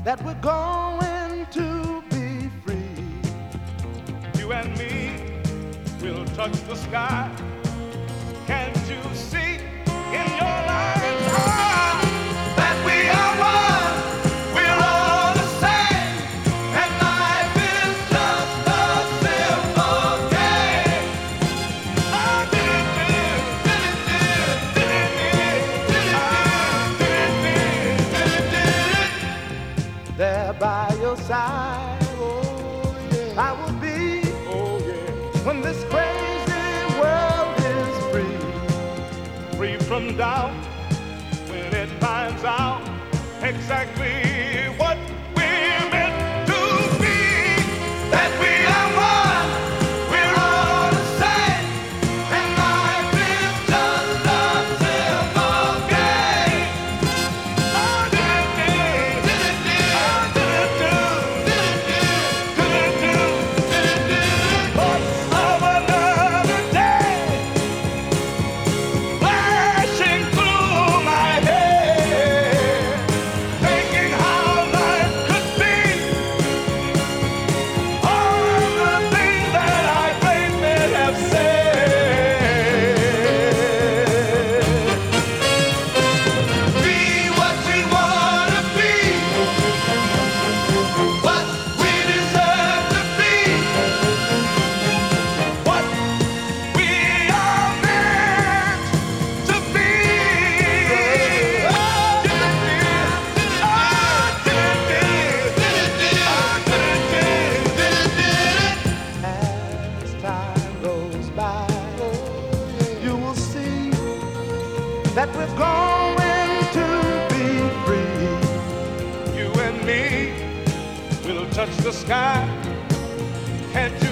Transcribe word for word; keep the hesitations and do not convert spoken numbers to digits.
that we're going to be free. You and me will touch the sky. Can't you see in your life's eye that we are one? We're all the same, and life is just a simple game. I did it, did it, did it, did it, did it, did it, did it, did it. There by your side, oh yeah, I will be. Oh yeah, When this crazy world is free, free from doubt when it finds out exactly what we're meant to be. That we are one, we're all the same, and life is just a simple game. Oh, did it, did it, did it, oh, did it, do, did it, did it, do, did it, did it, thoughts of another day flashing through my head, thinking how life could be. All the things that I great men have said. Be what we wanna be, what we deserve to be, what we are meant to be. Oh, did it, did it, oh, did it, did it, did it, oh, did it, did it, did it. as time goes by, you will see that we're going to be free. You and me will touch the sky. Can't